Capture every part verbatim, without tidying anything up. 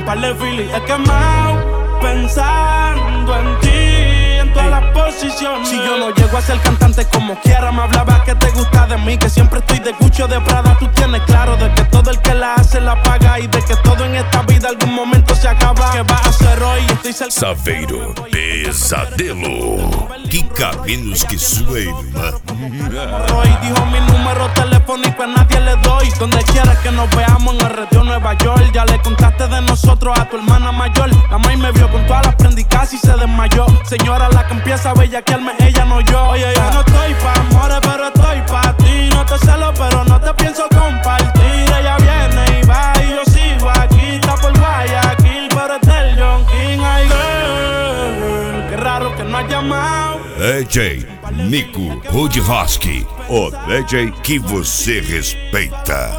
par de filis he quemado, pensando en ti, en todas las posiciones. Si yo no llego a ser cantante como quiera, me hablaba que te gusta de mí, que siempre estoy de Gucci o de Prada. Tú tienes claro de que todo el que la hace la paga, y de que todo en esta vida algún momento se acaba. ¿Qué vas a hacer hoy? Estoy cerca. Saveiro Pesadelo. Que cabelos que sua irmã. Hoy dijo mi número telefónico a nadie le doy. Donde quieras que nos veamos en el retiro Nueva York. Ya le contaste de nosotros a tu hermana mayor. La maíz me vio con todas las prendas y casi se desmayó. Señora, la que empieza a bellaquearme, ella no yo. Oye, yo no estoy pa' amores, pero estoy pa' ti. No te celo, pero no te pienso compartir. Ella viene y va y yo sigo aquí. Está por Guayaquil, pero es del John King. Ay, girl, qué raro que no has llamado. D J Nico Rudhosky, o D J que você respeita.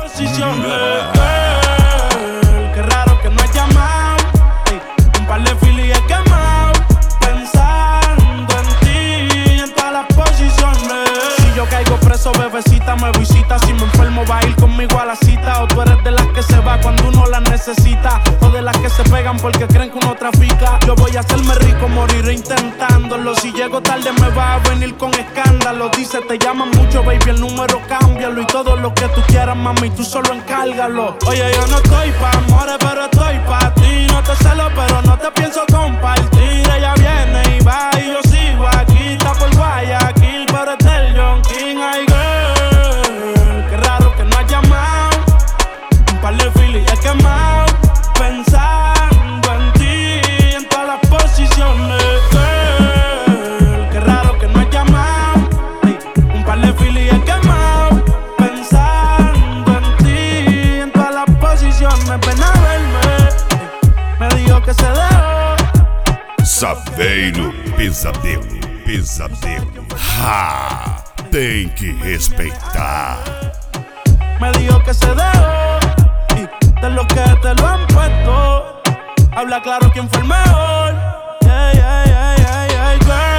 Qué raro que no has llamado. Ey, un par de filis he quemado, pensando en ti, en todas las posiciones. Si yo caigo preso, bebecita me visita. Si me enfermo va a ir conmigo a la cita. O tú eres de las que se va cuando uno la necesita, o de las que se pegan porque creen que uno trafica. Yo voy a hacerme rico, moriré intentándolo. Si llego tarde me va a venir con escándalo. Dice te llaman mucho, baby, el número cámbialo. Y todo lo que tú quieras, mami, tú solo encárgalo. Oye, yo no estoy pa' amores, pero estoy pa' ti. No te celo, pero no te pienso compartir. Ella viene y va y yo sigo aquí. Está por Guayaquil, pero es del John King. Ay, girl, qué raro que no has llamado. Un par de filis he quemado, pensando en ti, en todas las posiciones. Girl, qué raro que no has llamado. Ey, un par de filis he quemado, pensando en ti, en todas las posiciones. Ven a verme, ey, me dijo que se dejó. Saveiro Pesadelo, Pesadelo. Ha! Tem que respeitar. Me dijo que se dejó, y de los que te lo han puesto, habla claro quién fue el mejor. Yeah, yeah, yeah, yeah, yeah, girl.